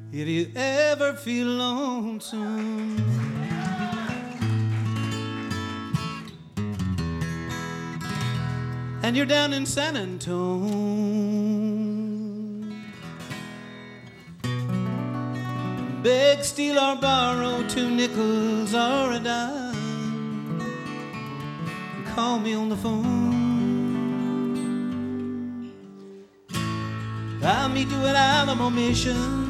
If you ever feel lonesome and you're down in San Antone, beg, steal, or borrow 2 nickels or a dime, call me on the phone. I'll meet you at Alamo Mission.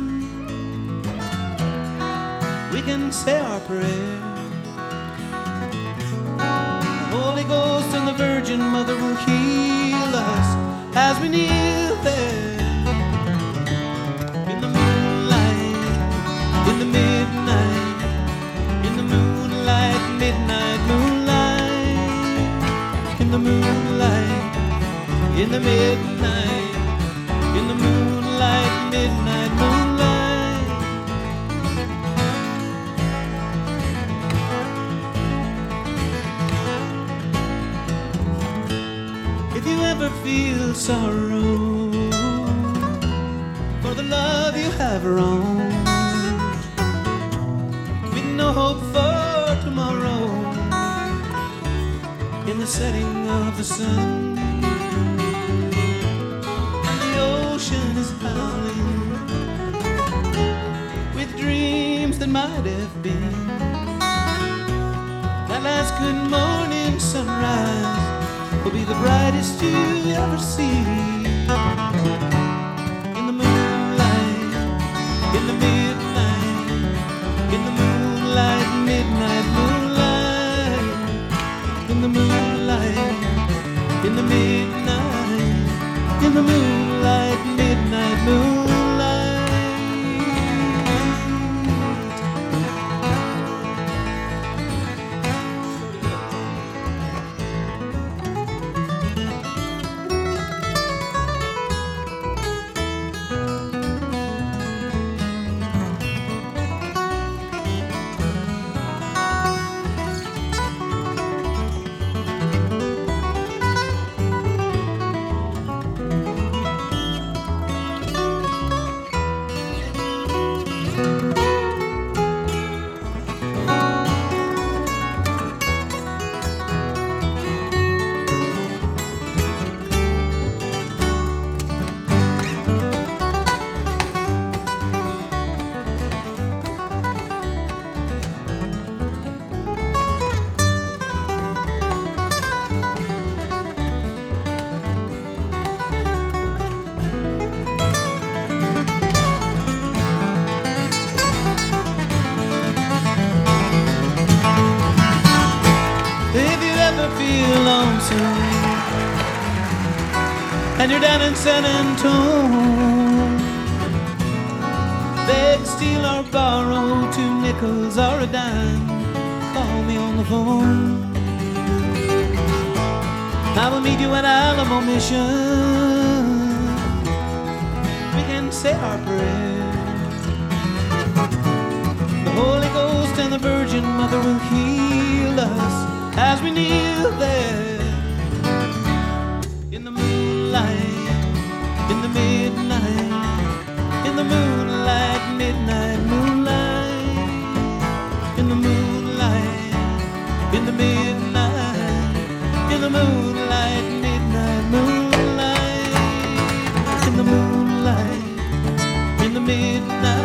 We can say our prayer. The Holy Ghost and the Virgin Mother will heal us as we kneel there. In the moonlight, in the midnight, in the moonlight, midnight moonlight, in the moonlight, in the midnight, in the moonlight, midnight moonlight. If you ever feel sorrow for the love you have wronged, with no hope for tomorrow, in the setting of the sun, and the ocean is howling with dreams that might have been, that last good morning sunrise will be the brightest you ever see. In the moonlight, in the midnight, in the moonlight, midnight moonlight, in the moonlight, in the midnight, in the moonlight, midnight moonlight. Feel lonesome and you're down in San Antone, beg, steal, or borrow 2 nickels or a dime, call me on the phone. I will meet you at Alamo Mission. We can say our prayers. The Holy Ghost and the Virgin Mother will heal us as we kneel there. In the moonlight, in the midnight, in the moonlight, midnight moonlight, in the moonlight, in the midnight, in the moonlight, midnight moonlight, in the moonlight, in the midnight.